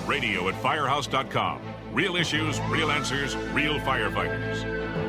Radio at Firehouse.com. Real issues, real answers, real firefighters.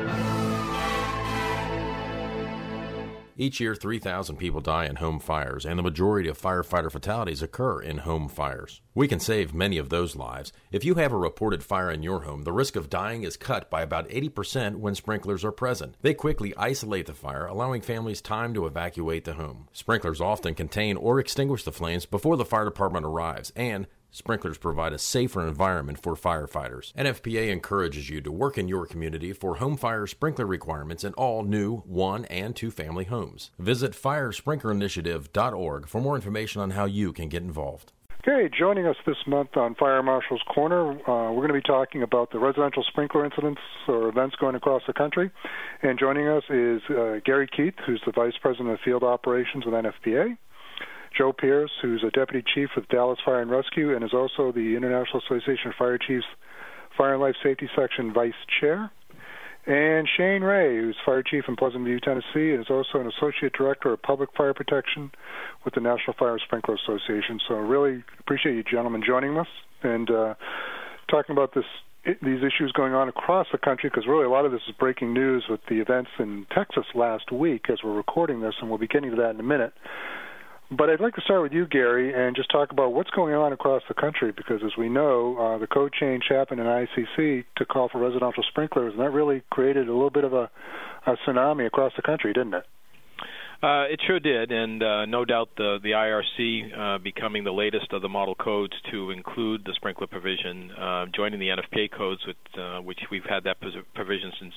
Each year, 3,000 people die in home fires, and the majority of firefighter fatalities occur in home fires. We can save many of those lives. If you have a reported fire in your home, the risk of dying is cut by about 80% when sprinklers are present. They quickly isolate the fire, allowing families time to evacuate the home. Sprinklers often contain or extinguish the flames before the fire department arrives, and sprinklers provide a safer environment for firefighters. NFPA encourages you to work in your community for home fire sprinkler requirements in all new 1- and 2-family homes. Visit FireSprinklerInitiative.org for more information on how you can get involved. Okay, joining us this month on Fire Marshal's Corner, we're going to be talking about the residential sprinkler incidents or events going across the country. And joining us is Gary Keith, who's the Vice President of Field Operations with NFPA. Joe Pierce, who's a Deputy Chief with Dallas Fire and Rescue and is also the International Association of Fire Chiefs Fire and Life Safety Section Vice Chair. And Shane Ray, who's Fire Chief in Pleasant View, Tennessee, and is also an Associate Director of Public Fire Protection with the National Fire Sprinkler Association. So I really appreciate you gentlemen joining us and talking about these issues going on across the country, because really a lot of this is breaking news with the events in Texas last week as we're recording this, and we'll be getting to that in a minute. But I'd like to start with you, Gary, and just talk about what's going on across the country, because as we know, the code change happened in ICC to call for residential sprinklers, and that really created a little bit of a tsunami across the country, didn't it? It sure did, and no doubt the IRC becoming the latest of the model codes to include the sprinkler provision, joining the NFPA codes, which we've had that provision since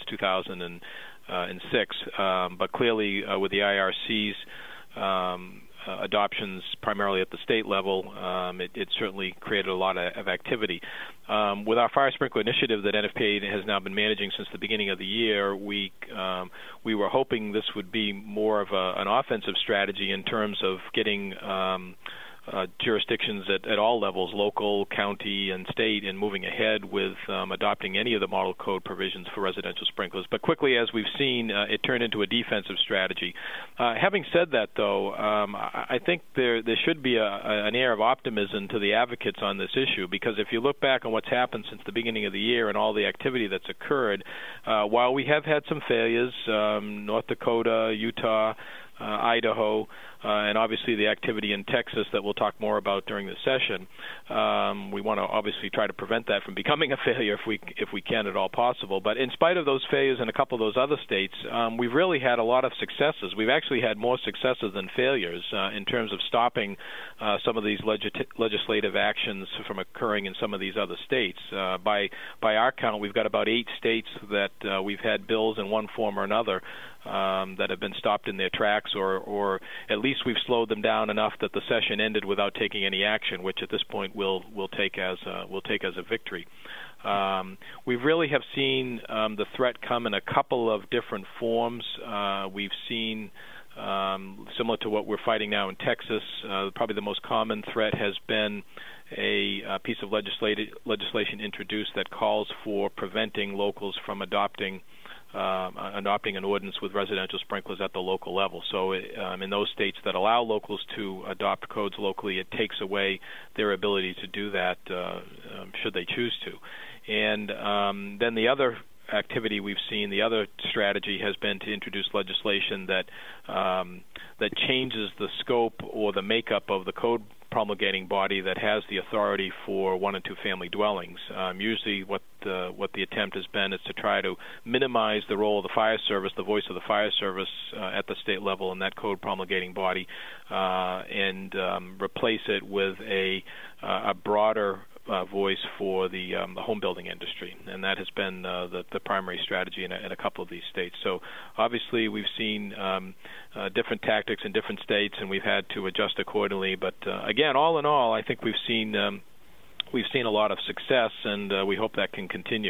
2006. But clearly, with the IRC's adoptions primarily at the state level, it certainly created a lot of activity. With our fire sprinkler initiative that NFPA has now been managing since the beginning of the year, we were hoping this would be more of an offensive strategy in terms of getting jurisdictions at all levels, local, county, and state, and moving ahead with adopting any of the model code provisions for residential sprinklers. But quickly, as we've seen, it turned into a defensive strategy. Having said that, though, I think there should be an air of optimism to the advocates on this issue, because if you look back on what's happened since the beginning of the year and all the activity that's occurred, while we have had some failures, North Dakota, Utah, Idaho, and obviously the activity in Texas that we'll talk more about during the session. We want to obviously try to prevent that from becoming a failure if we can at all possible. But in spite of those failures in a couple of those other states, we've really had a lot of successes. We've actually had more successes than failures in terms of stopping some of these legislative actions from occurring in some of these other states. By our count, we've got about 8 states that we've had bills in one form or another that have been stopped in their tracks, or at least we've slowed them down enough that the session ended without taking any action, which at this point we'll take as a victory. We really have seen the threat come in a couple of different forms. We've seen, similar to what we're fighting now in Texas, probably the most common threat has been a piece of legislation introduced that calls for preventing locals from adopting an ordinance with residential sprinklers at the local level. So in those states that allow locals to adopt codes locally, it takes away their ability to do that should they choose to. And then the other activity we've seen, the other strategy has been to introduce legislation that changes the scope or the makeup of the code promulgating body that has the authority for 1- and 2-family dwellings. Usually what the attempt has been is to try to minimize the role of the fire service, the voice of the fire service at the state level in that code promulgating body, and replace it with a broader voice for the home building industry, and that has been the primary strategy in a couple of these states. So obviously we've seen different tactics in different states, and we've had to adjust accordingly. But again, all in all, I think we've seen a lot of success, and we hope that can continue.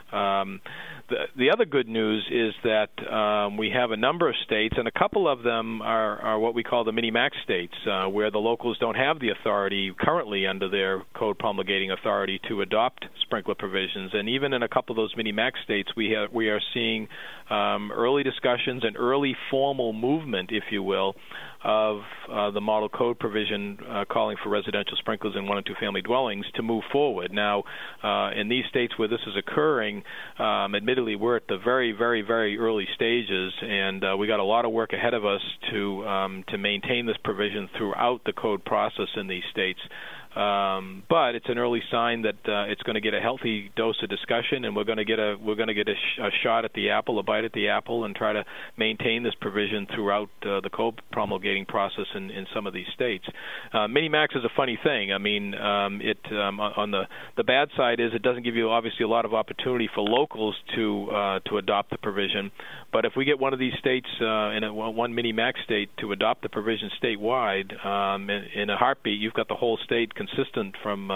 The other good news is that we have a number of states, and a couple of them are what we call the mini-max states, where the locals don't have the authority currently under their code promulgating authority to adopt sprinkler provisions. And even in a couple of those mini-max states, we are seeing early discussions and early formal movement, if you will, of the model code provision calling for residential sprinklers in 1- and 2-family dwellings to move forward. Now, in these states where this is occurring, admittedly, we're at the very, very, very early stages, and we got a lot of work ahead of us to maintain this provision throughout the code process in these states. But it's an early sign that it's going to get a healthy dose of discussion, and we're going to get a shot at the apple, a bite at the apple, and try to maintain this provision throughout the code promulgating process in some of these states. Mini-max is a funny thing. I mean, on the bad side is it doesn't give you obviously a lot of opportunity for locals to adopt the provision. But if we get one of these states, one mini-max state, to adopt the provision statewide, in a heartbeat, you've got the whole state consistent from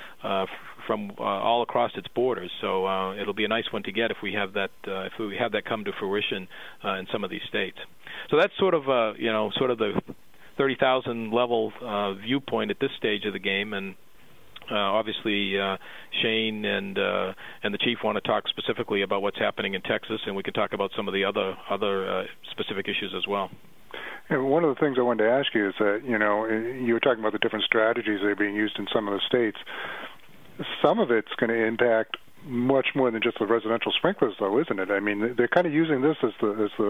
all across its borders. So it'll be a nice one to get if we have that come to fruition in some of these states. So that's sort of the 30,000 level viewpoint at this stage of the game, and obviously Shane and the chief want to talk specifically about what's happening in Texas, and we can talk about some of the other specific issues as well. And one of the things I wanted to ask you is that, you were talking about the different strategies that are being used in some of the states. Some of it's going to impact much more than just the residential sprinklers, though, isn't it? I mean, they're kind of using this as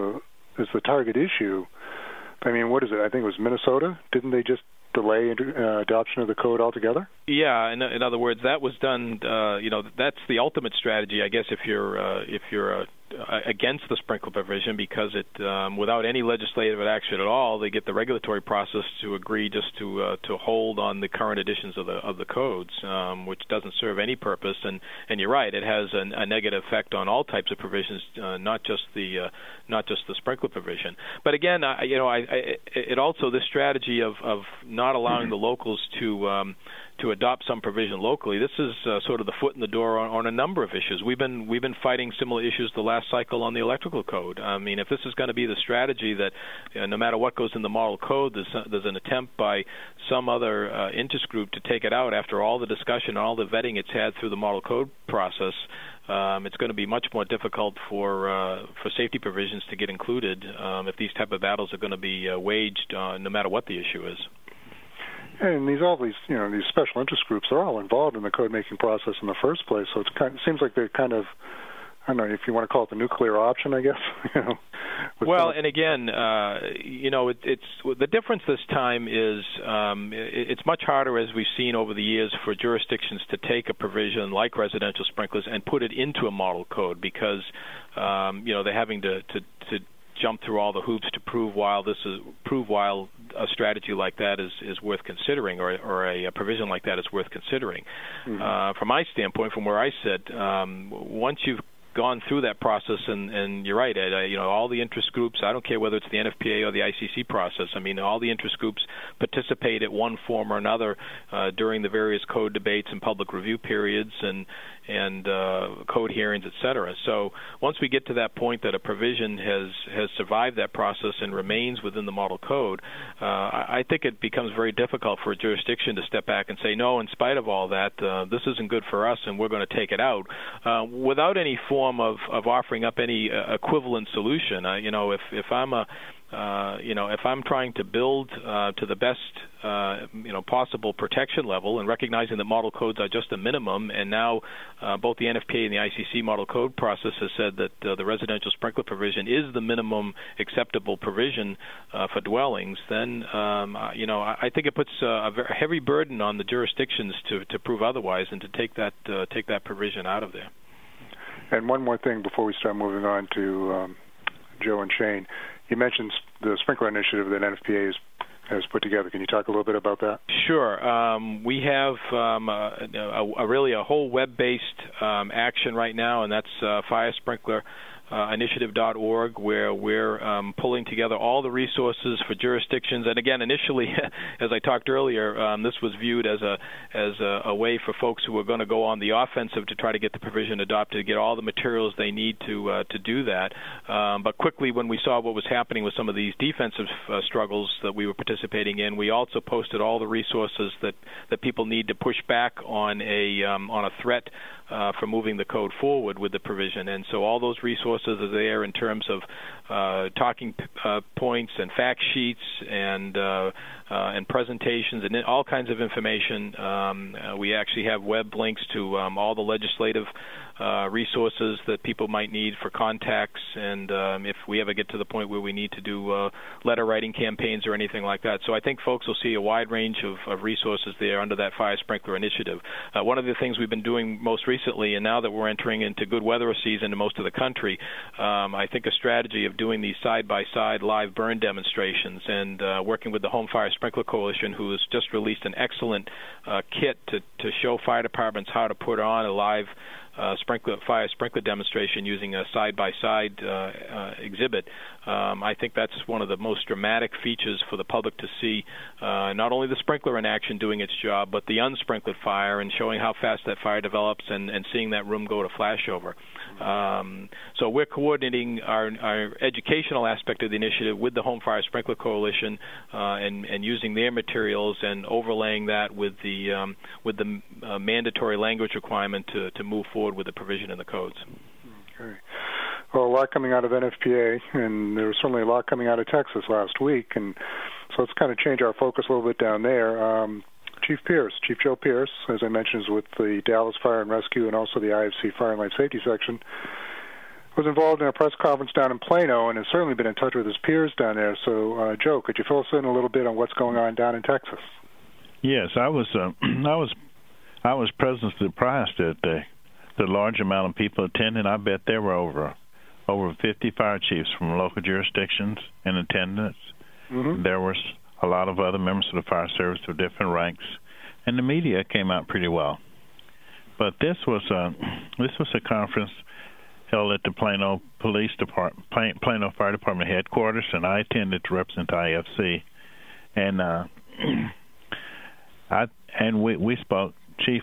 the target issue. I mean, what is it? I think it was Minnesota. Didn't they just delay adoption of the code altogether? Yeah, in other words, that was done. That's the ultimate strategy, I guess, if you're against the sprinkler provision, because it, without any legislative action at all, they get the regulatory process to agree just to hold on the current editions of the codes, which doesn't serve any purpose. And you're right, it has a negative effect on all types of provisions, not just the sprinkler provision. But again, it also, this strategy of not allowing the locals to adopt some provision locally. This is sort of the foot in the door on a number of issues. We've been fighting similar issues the last cycle on the electrical code. I mean, if this is going to be the strategy that no matter what goes in the model code, there's an attempt by some other interest group to take it out after all the discussion, all the vetting it's had through the model code process. It's going to be much more difficult for safety provisions to get included if these type of battles are going to be waged no matter what the issue is. And these special interest groups are all involved in the code-making process in the first place. So it seems like they're kind of, I don't know if you want to call it the nuclear option, I guess. Well, and again, it's the difference this time is it's much harder, as we've seen over the years, for jurisdictions to take a provision like residential sprinklers and put it into a model code, because they're having to jump through all the hoops to prove why a strategy like that is worth considering, or a provision like that is worth considering. Mm-hmm. From my standpoint, from where I sit, once you've gone through that process, and you're right, Ed, all the interest groups, I don't care whether it's the NFPA or the ICC process, I mean, all the interest groups participate in one form or another during the various code debates and public review periods and code hearings, et cetera. So once we get to that point that a provision has survived that process and remains within the model code, I think it becomes very difficult for a jurisdiction to step back and say, no, in spite of all that, this isn't good for us and we're going to take it out, without any form of offering up any equivalent solution. If I'm trying to build to the best possible protection level, and recognizing that model codes are just a minimum, and now both the NFPA and the ICC model code process has said that the residential sprinkler provision is the minimum acceptable provision for dwellings, then I think it puts a very heavy burden on the jurisdictions to prove otherwise and to take that provision out of there. And one more thing before we start moving on to Joe and Shane. You mentioned the sprinkler initiative that NFPA has put together. Can you talk a little bit about that? Sure. We have a whole web-based action right now, and that's Fire Sprinkler initiative.org, where we're pulling together all the resources for jurisdictions. And again, initially, as I talked earlier, this was viewed as a way for folks who were going to go on the offensive to try to get the provision adopted, to get all the materials they need to do that. But quickly, when we saw what was happening with some of these defensive struggles that we were participating in, we also posted all the resources that people need to push back on a threat for moving the code forward with the provision. And so all those resources are there in terms of talking points and fact sheets and presentations and all kinds of information. We actually have web links to all the legislative resources that people might need for contacts, and if we ever get to the point where we need to do letter writing campaigns or anything like that. So I think folks will see a wide range of resources there under that fire sprinkler initiative. One of the things we've been doing most recently, and now that we're entering into good weather season in most of the country, I think a strategy of doing these side-by-side live burn demonstrations and working with the Home Fire Sprinkler Coalition, who has just released an excellent kit to show fire departments how to put on a live fire sprinkler demonstration using a side-by-side exhibit. I think that's one of the most dramatic features for the public to see, not only the sprinkler in action doing its job, but the unsprinkled fire and showing how fast that fire develops and seeing that room go to flashover. So we're coordinating our educational aspect of the initiative with the Home Fire Sprinkler Coalition and using their materials and overlaying that with the mandatory language requirement to move forward with the provision in the codes. Okay. Well, a lot coming out of NFPA, and there was certainly a lot coming out of Texas last week, and so let's kind of change our focus a little bit down there. Chief Joe Pierce, as I mentioned, is with the Dallas Fire and Rescue and also the IFC Fire and Life Safety Section, was involved in a press conference down in Plano and has certainly been in touch with his peers down there. So, Joe, could you fill us in a little bit on what's going on down in Texas? Yes, I was pleasantly surprised at the large amount of people attending. I bet there were over 50 fire chiefs from local jurisdictions in attendance. Mm-hmm. There was a lot of other members of the fire service of different ranks, and the media came out pretty well. But this was a conference held at the Plano Plano Fire Department headquarters, and I attended to represent IFC, and we spoke.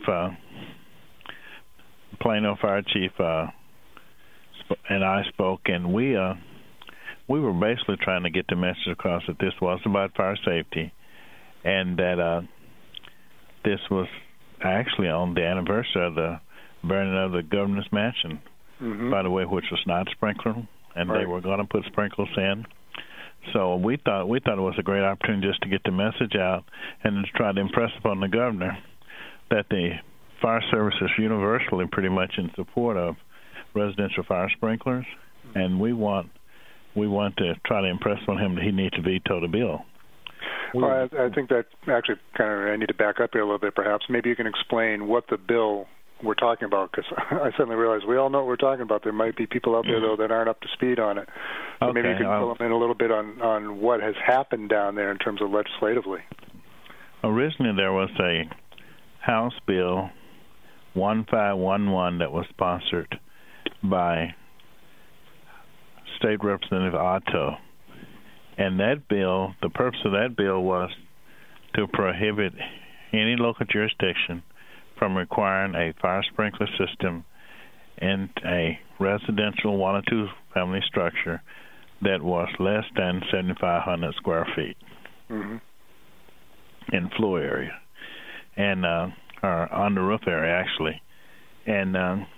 Plano Fire Chief and I spoke, and we were basically trying to get the message across that this was about fire safety, and that this was actually on the anniversary of the burning of the governor's mansion, mm-hmm. by the way, which was not sprinkled, and right. They were going to put sprinklers in. So we thought it was a great opportunity just to get the message out and to try to impress upon the governor that the fire service is universally pretty much in support of residential fire sprinklers, and we want to try to impress on him that he needs to veto the bill. Well, I think that actually I need to back up here a little bit, perhaps. Maybe you can explain what the bill we're talking about, because I suddenly realize we all know what we're talking about. There might be people out there, though, that aren't up to speed on it. So maybe you can fill them in a little bit on what has happened down there in terms of legislatively. Originally, there was a House Bill 1511 that was sponsored by State Representative Otto. And that bill, the purpose of that bill was to prohibit any local jurisdiction from requiring a fire sprinkler system in a residential 1 or 2 family structure that was less than 7,500 square feet mm-hmm. in floor area, and or on the roof area actually, and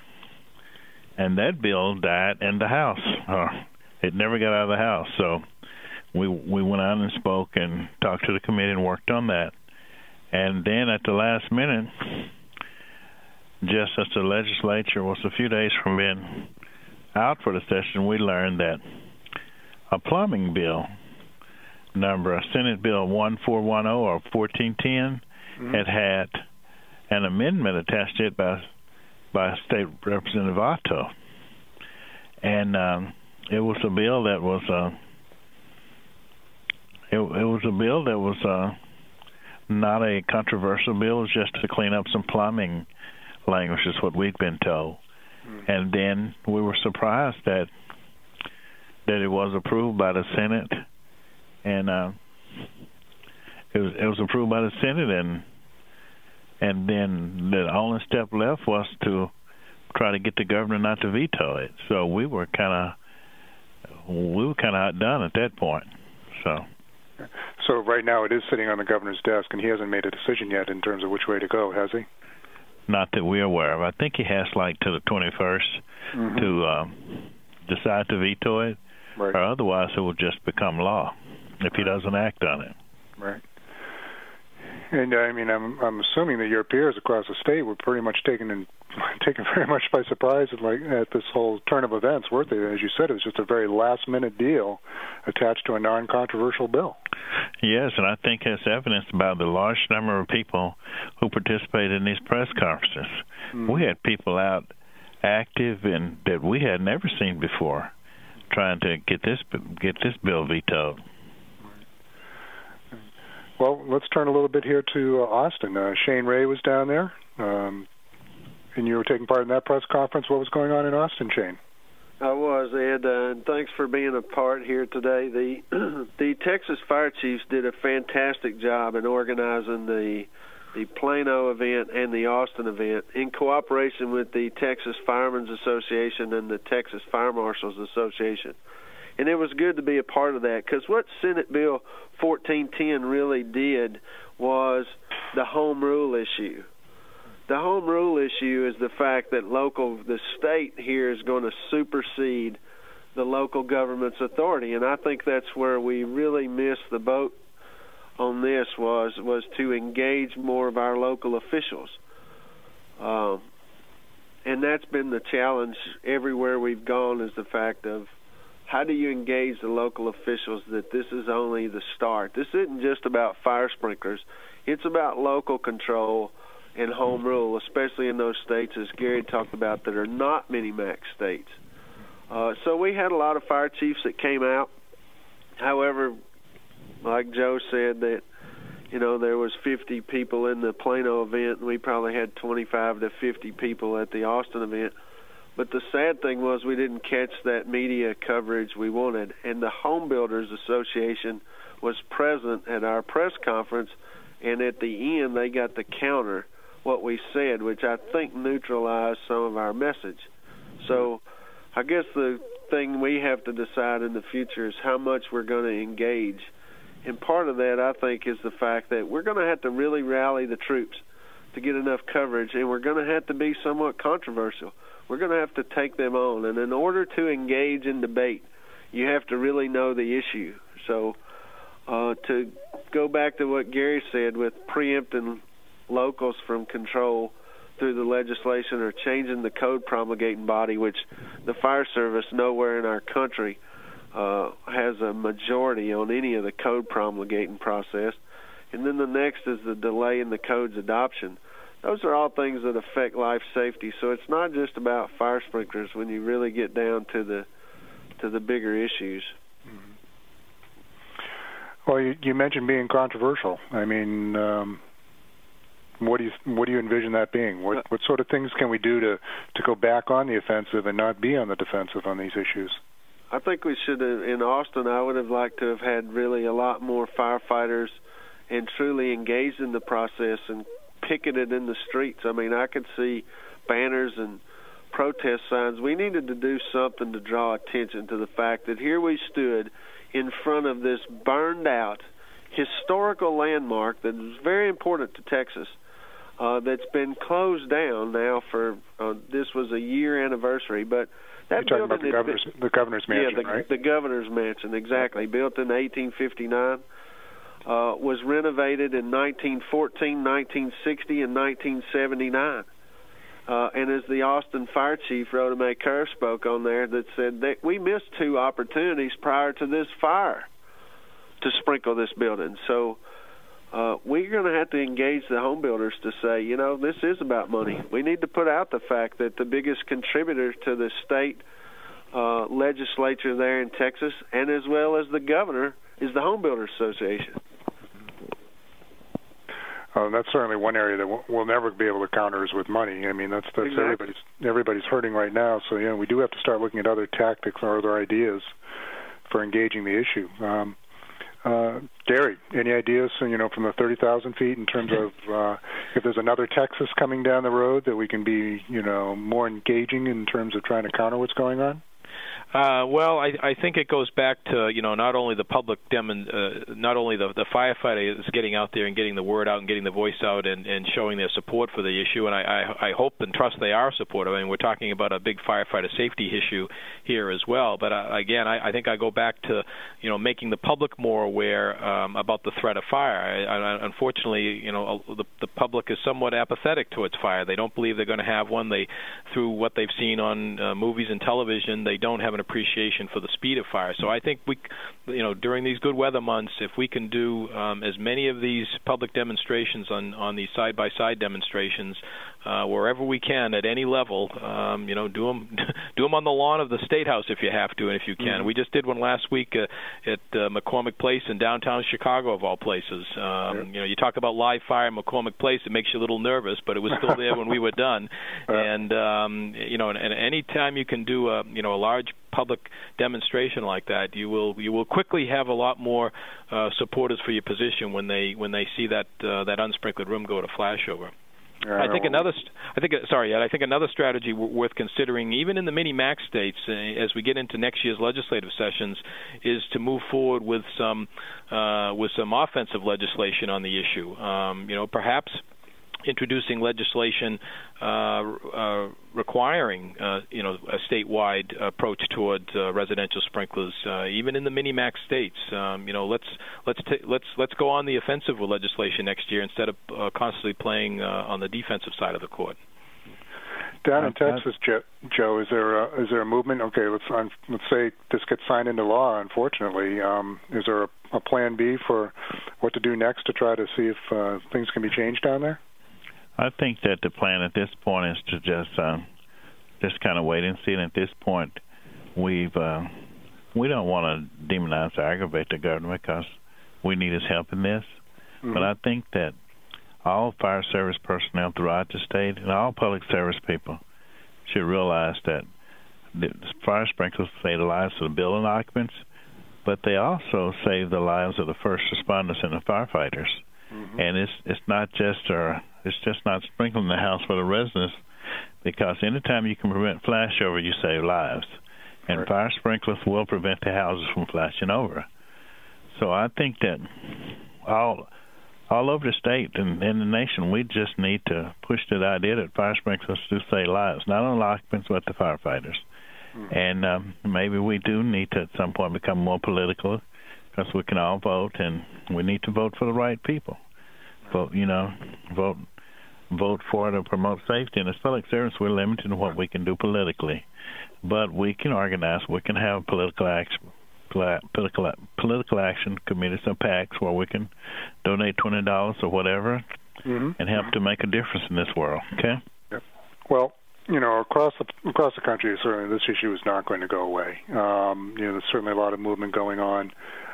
that bill died in the House. It never got out of the House, so we went out and spoke and talked to the committee and worked on that, and then at the last minute, just as the legislature was a few days from being out for the session, we learned that a plumbing bill, Senate Bill 1410 or 1410, mm-hmm. had an amendment attached to it by State Representative Otto, and it was a bill that was not a controversial bill. It was just to clean up some plumbing language, is what we'd been told. Mm-hmm. And then we were surprised that that it was approved by the Senate, and it was approved by the Senate, and then the only step left was to try to get the governor not to veto it. So we were kind of outdone at that point. So right now it is sitting on the governor's desk, and he hasn't made a decision yet in terms of which way to go, has he? Not that we're aware of. I think he has till the 21st to decide to veto it, right. Or otherwise it will just become law if he doesn't act on it. Right. And I mean, I'm assuming that your peers across the state were pretty much taken very much by surprise at this whole turn of events, weren't they? As you said, it was just a very last-minute deal attached to a non-controversial bill. Yes, and I think that's evidenced by the large number of people who participated in these press conferences. Mm-hmm. We had people out active and that we had never seen before, trying to get this bill vetoed. Well, let's turn a little bit here to Austin. Shane Ray was down there, and you were taking part in that press conference. What was going on in Austin, Shane? I was, Ed, and thanks for being a part here today. The Texas Fire Chiefs did a fantastic job in organizing the Plano event and the Austin event in cooperation with the Texas Firemen's Association and the Texas Fire Marshals Association. And it was good to be a part of that, because what Senate Bill 1410 really did was the home rule issue. The home rule issue is the fact that the state here is going to supersede the local government's authority, and I think that's where we really missed the boat on this was to engage more of our local officials. And that's been the challenge everywhere we've gone, is the fact of how do you engage the local officials that this is only the start. This isn't just about fire sprinklers. It's about local control and home rule, especially in those states, as Gary talked about, that are not mini-max states. So we had a lot of fire chiefs that came out. However, like Joe said, that there was 50 people in the Plano event, and we probably had 25 to 50 people at the Austin event. But the sad thing was we didn't catch that media coverage we wanted. And the Home Builders Association was present at our press conference, and at the end they got to counter what we said, which I think neutralized some of our message. So I guess the thing we have to decide in the future is how much we're going to engage. And part of that, I think, is the fact that we're going to have to really rally the troops to get enough coverage, and we're going to have to be somewhat controversial. We're going to have to take them on. And in order to engage in debate, you have to really know the issue. So to go back to what Gary said with preempting locals from control through the legislation or changing the code promulgating body, which the fire service nowhere in our country has a majority on any of the code promulgating process. And then the next is the delay in the code's adoption. Those are all things that affect life safety. So it's not just about fire sprinklers when you really get down to the bigger issues. Well, you mentioned being controversial. I mean, what do you envision that being? What sort of things can we do to go back on the offensive and not be on the defensive on these issues? I think we should have, in Austin, I would have liked to have had really a lot more firefighters and truly engaged in the process and picketed in the streets. I mean, I could see banners and protest signs. We needed to do something to draw attention to the fact that here we stood in front of this burned-out historical landmark that is very important to Texas, that's been closed down now for this was a year anniversary. But that You're talking about the governor's mansion, yeah, right? The governor's mansion, exactly. Built in 1859. Was renovated in 1914, 1960, and 1979. And as the Austin Fire Chief, Rhoda May Kerr, spoke on there, that said that we missed 2 opportunities prior to this fire to sprinkle this building. So we're going to have to engage the home builders to say, this is about money. We need to put out the fact that the biggest contributor to the state legislature there in Texas, and as well as the governor, is the Home Builders Association. That's certainly one area that we'll never be able to counter is with money. I mean, that's exactly. everybody's hurting right now. So we do have to start looking at other tactics or other ideas for engaging the issue. Gary, any ideas, from the 30,000 feet in terms of if there's another Texas coming down the road that we can be, more engaging in terms of trying to counter what's going on? Well, I think it goes back to not only the public not only the firefighter is getting out there and getting the word out and getting the voice out and showing their support for the issue, and I hope and trust they are supportive. I mean, we're talking about a big firefighter safety issue here as well. But again, I think I go back to making the public more aware about the threat of fire. Unfortunately, the public is somewhat apathetic towards fire. They don't believe they're going to have one. Through what they've seen on movies and television, they don't have an appreciation for the speed of fire. So I think during these good weather months, if we can do as many of these public demonstrations on these side-by-side demonstrations wherever we can at any level, do them on the lawn of the State House if you have to and if you can. Mm-hmm. We just did one last week at McCormick Place in downtown Chicago, of all places. You talk about live fire in McCormick Place, it makes you a little nervous, but it was still there when we were done. And and any time you can do a large public demonstration like that, you will quickly have a lot more supporters for your position when they see that unsprinkled room go to flashover. I think another strategy worth considering, even in the mini-max states, as we get into next year's legislative sessions, is to move forward with some offensive legislation on the issue. Perhaps introducing legislation requiring a statewide approach toward residential sprinklers, even in the mini-max states. Let's go on the offensive with legislation next year instead of constantly playing on the defensive side of the court. Down in Texas, Joe, is there a movement? Okay, let's say this gets signed into law. Unfortunately, is there a plan B for what to do next to try to see if things can be changed down there? I think that the plan at this point is to just kind of wait and see. And at this point, we don't want to demonize or aggravate the governor because we need his help in this. Mm-hmm. But I think that all fire service personnel throughout the state and all public service people should realize that the fire sprinklers save the lives of the building occupants, but they also save the lives of the first responders and the firefighters. Mm-hmm. And it's not just not sprinkling the house for the residents, because anytime you can prevent flashover, you save lives. And fire sprinklers will prevent the houses from flashing over. So I think that all over the state and in the nation, we just need to push that idea that fire sprinklers do save lives, not only occupants but the firefighters. Mm-hmm. And maybe we do need to at some point become more political, because we can all vote, and we need to vote for the right people. Vote for to promote safety. And as public servants, we're limited in what we can do politically, but we can organize. We can have political action committees or PACs where we can donate $20 or whatever, mm-hmm. and help to make a difference in this world. Okay. Yep. Well, across the country, certainly this issue is not going to go away. There's certainly a lot of movement going on.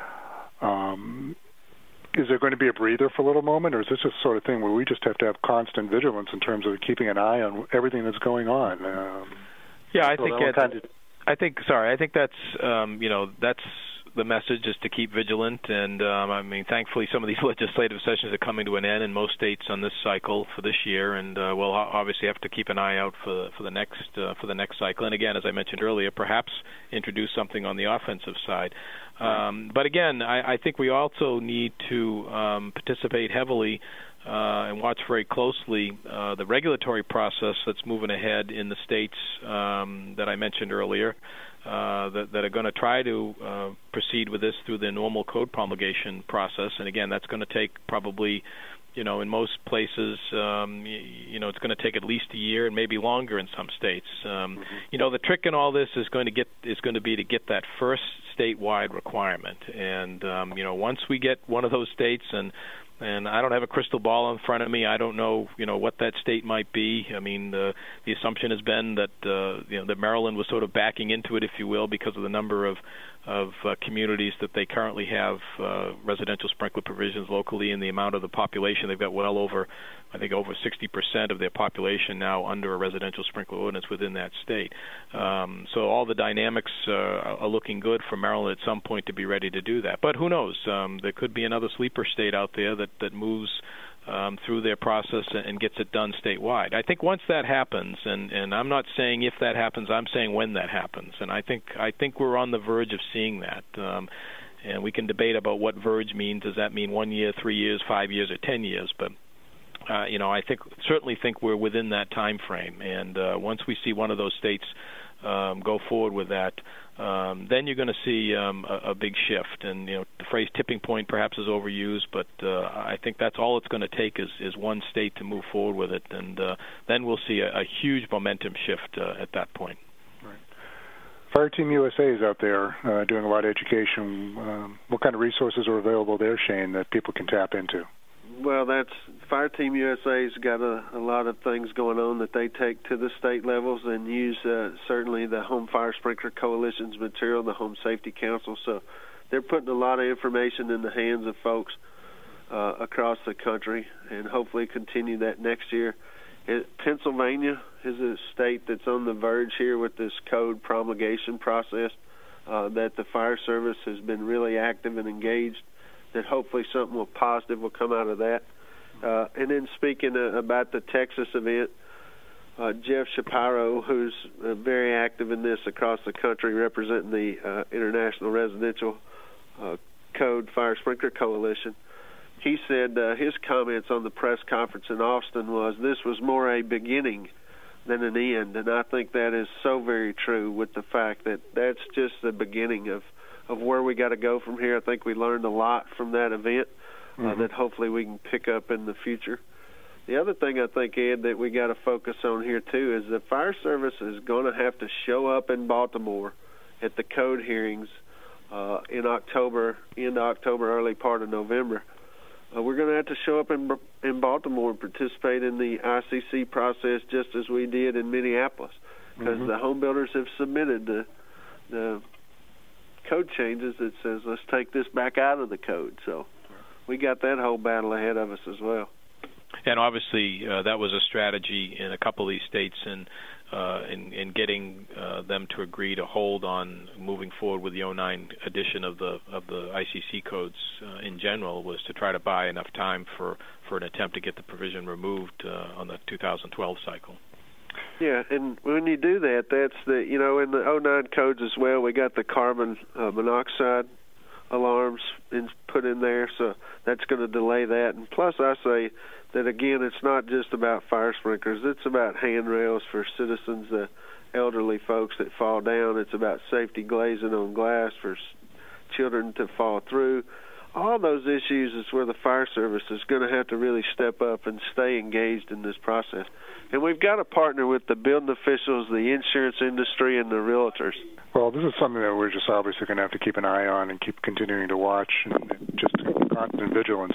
Is there going to be a breather for a little moment, or is this just sort of thing where we just have to have constant vigilance in terms of keeping an eye on everything that's going on? I think that's that's the message, is to keep vigilant. And thankfully, some of these legislative sessions are coming to an end in most states on this cycle for this year, and we'll obviously have to keep an eye out for the next cycle. And again, as I mentioned earlier, perhaps introduce something on the offensive side. But again, I think we also need to participate heavily and watch very closely the regulatory process that's moving ahead in the states that I mentioned earlier, that are going to try to proceed with this through the normal code promulgation process. And again, that's going to take probably, in most places, it's going to take at least a year and maybe longer in some states. The trick in all this is going to be to get that first statewide requirement. And once we get one of those states, and I don't have a crystal ball in front of me. I don't know, what that state might be. I mean, the assumption has been that that Maryland was sort of backing into it, if you will, because of the number of communities that they currently have residential sprinkler provisions locally, and the amount of the population. They've got well over, I think over 60% of their population now under a residential sprinkler ordinance within that state. So all the dynamics are looking good for Maryland at some point to be ready to do that. But who knows? There could be another sleeper state out there that moves through their process and gets it done statewide. I think once that happens, and I'm not saying if that happens, I'm saying when that happens, and I think we're on the verge of seeing that. And we can debate about what verge means. Does that mean 1 year, 3 years, 5 years, or 10 years? But I certainly think we're within that time frame. And once we see one of those states go forward with that, then you're going to see a big shift. And the phrase tipping point perhaps is overused, but I think that's all it's going to take is one state to move forward with it, and then we'll see a huge momentum shift at that point. Right. Fire Team USA is out there doing a lot of education. What kind of resources are available there, Shane, that people can tap into? Well, that's Fire Team USA's got a lot of things going on that they take to the state levels and use certainly the Home Fire Sprinkler Coalition's material, the Home Safety Council. So they're putting a lot of information in the hands of folks across the country, and hopefully continue that next year. Pennsylvania is a state that's on the verge here with this code promulgation process that the fire service has been really active and engaged, that hopefully something positive will come out of that. And then speaking about the Texas event, Jeff Shapiro, who's very active in this across the country, representing the International Residential Code Fire Sprinkler Coalition, he said his comments on the press conference in Austin was this was more a beginning than an end. And I think that is so very true, with the fact that that's just the beginning of where we got to go from here. I think we learned a lot from that event that hopefully we can pick up in the future. The other thing I think, Ed, that we got to focus on here too is the fire service is going to have to show up in Baltimore at the code hearings in October, end of October, early part of November. We're going to have to show up in Baltimore and participate in the ICC process just as we did in Minneapolis, because the home builders have submitted the code changes that says let's take this back out of the code. So we got that whole battle ahead of us as well. And obviously that was a strategy in a couple of these states in getting them to agree to hold on moving forward with the 09 edition of the ICC codes in general, was to try to buy enough time for an attempt to get the provision removed on the 2012 cycle. Yeah, and when you do that, that's in the 09 codes as well, we got the carbon monoxide alarms put in there, so that's going to delay that. And plus, I say that, again, it's not just about fire sprinklers. It's about handrails for citizens, the elderly folks that fall down. It's about safety glazing on glass for children to fall through. All those issues is where the fire service is going to have to really step up and stay engaged in this process. And we've got to partner with the building officials, the insurance industry, and the realtors. Well, this is something that we're just obviously going to have to keep an eye on and keep continuing to watch, and just constant vigilance.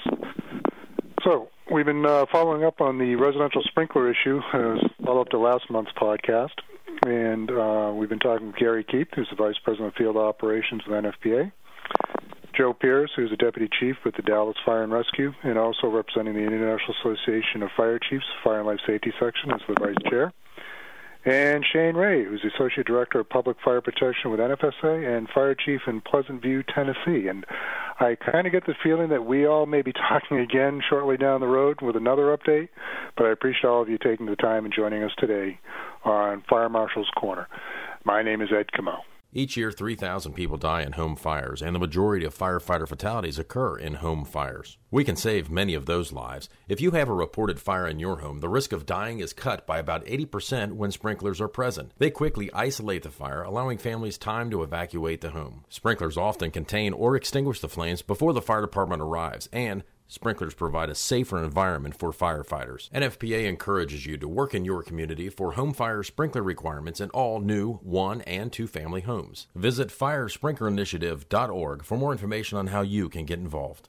So we've been following up on the residential sprinkler issue as follow-up to last month's podcast, and we've been talking with Gary Keith, who's the Vice President of Field Operations with NFPA, Joe Pierce, who's the Deputy Chief with the Dallas Fire and Rescue, and also representing the International Association of Fire Chiefs, Fire and Life Safety Section, as the Vice Chair, and Shane Ray, who's the Associate Director of Public Fire Protection with NFSA and Fire Chief in Pleasant View, Tennessee. And I kind of get the feeling that we all may be talking again shortly down the road with another update, but I appreciate all of you taking the time and joining us today on Fire Marshal's Corner. My name is Ed Camo. Each year, 3,000 people die in home fires, and the majority of firefighter fatalities occur in home fires. We can save many of those lives. If you have a reported fire in your home, the risk of dying is cut by about 80% when sprinklers are present. They quickly isolate the fire, allowing families time to evacuate the home. Sprinklers often contain or extinguish the flames before the fire department arrives, and sprinklers provide a safer environment for firefighters. NFPA encourages you to work in your community for home fire sprinkler requirements in all new 1- and 2-family homes. Visit firesprinkerinitiative.org for more information on how you can get involved.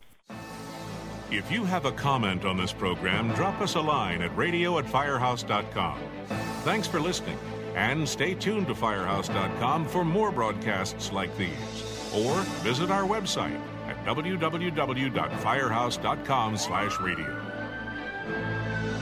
If you have a comment on this program, drop us a line at radio@firehouse.com. Thanks for listening, and stay tuned to firehouse.com for more broadcasts like these, or visit our website at www.firehouse.com/radio.